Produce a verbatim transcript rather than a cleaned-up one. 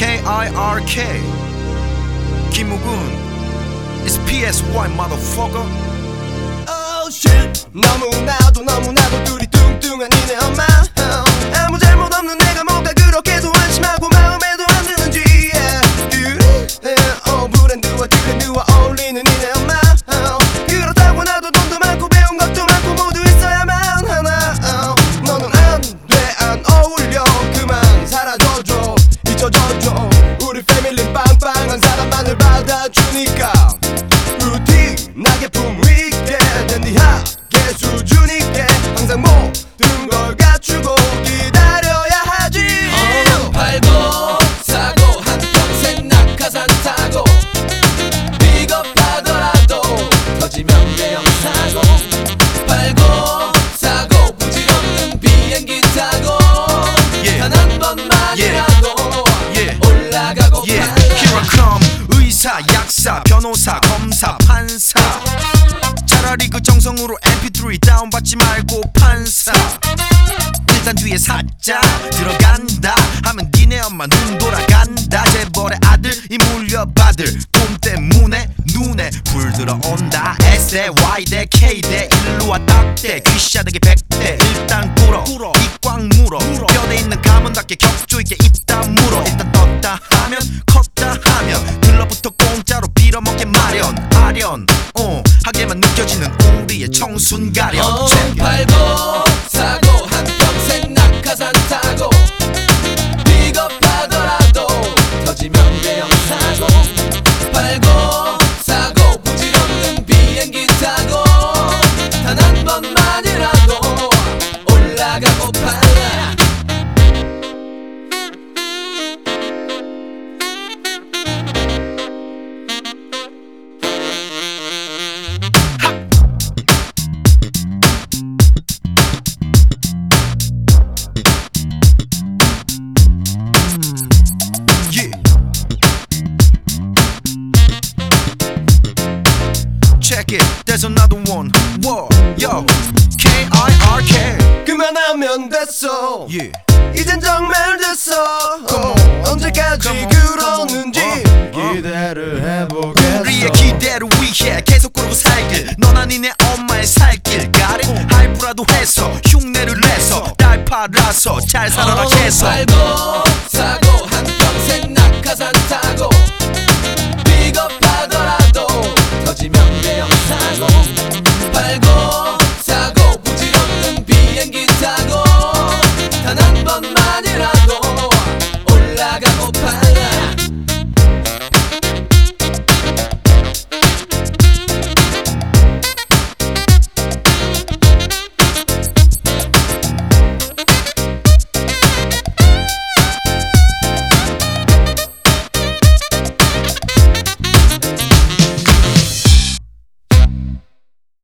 K I R K 김우군 It's P S Y motherfucker. Oh shit 너무나도 너무나도 둘이 뚱뚱한 니네 엄마 oh. 아무 잘못 없는 내가 뭐가 그렇게도 안심하고 마음에도 안 드는지 yeah. 둘이 yeah. oh, 브랜드와 트렌드와 어울리는 니네 엄마 oh. 그렇다고 나도 돈도 많고 배운 것도 많고 모두 있어야만 하나 oh. 너는 안 돼 안 어울려 그만 사라져줘 잊혀져줘 우리 패밀리 빵빵한 사람만을 받아주니까 루틴하게 품위있게 댄디하게 수준있게 항상 모든 걸 갖추고 기다려야 하지 어, 팔고 사고 한평생 낙하산 타고 비겁하더라도 터지면 대형 사고 팔고 사고 부질없는 비행기 타고 단 한 번만이라도 올라가고 Yeah, here I come. 의사, 약사, 변호사, 검사, 판사. 차라리 그 정성으로 엠피 쓰리 다운받지 말고 판사. 일단 뒤에 사자 들어간다 하면 니네 엄마 눈 돌아간다. 재벌의 아들이 물려받을 돈 때문에 눈에 불 들어온다. S대 Y대 K대 일로와 딱대 귀샤대기 백대 일단 꿇어 입 꽉 물어 뼈대 있는 가문답게 격조있게 입 다물어. 일단 떴다 하면 컸다 하면 들러부터 공짜로 빌어먹게 마련 아련 어 하게만 느껴지는 우리의 청순 가련. 어, 팔고 사고 한평생 낙하산 타고 비겁하더라도 터지면 대형 사고 팔고 사고 부질없는 비행기 타고 단 한 번만이라도 올라가고 팔아. Check it, there's another one. Whoa, yo, K I R K. 그만하면 됐어 Yeah. 이젠 정말 됐어 Come 어, on. 언제까지 Come on. 그러는지 Come on. 기대를 해보겠어 우리의 기대를 위해 계속 그러고 살길 너나 니네 엄마의 살길 가린 할부라도 해서 흉내를 내서 날 팔아서 잘 살아라 해서 팔고